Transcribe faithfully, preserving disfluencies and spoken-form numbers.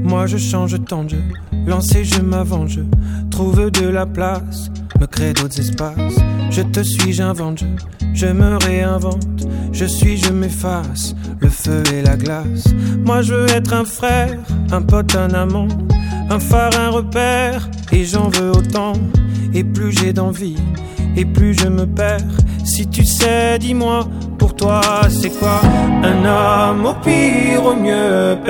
Moi je change tant de jeu, lancer je m'avance, je trouve de la place, me crée d'autres espaces. Je te suis, j'invente, je, je me réinvente. Je suis, je m'efface, le feu et la glace. Moi je veux être un frère, un pote, un amant, un phare, un repère, et j'en veux autant. Et plus j'ai d'envie, et plus je me perds. Si tu sais, dis-moi, pour toi c'est quoi un homme, au pire, au mieux?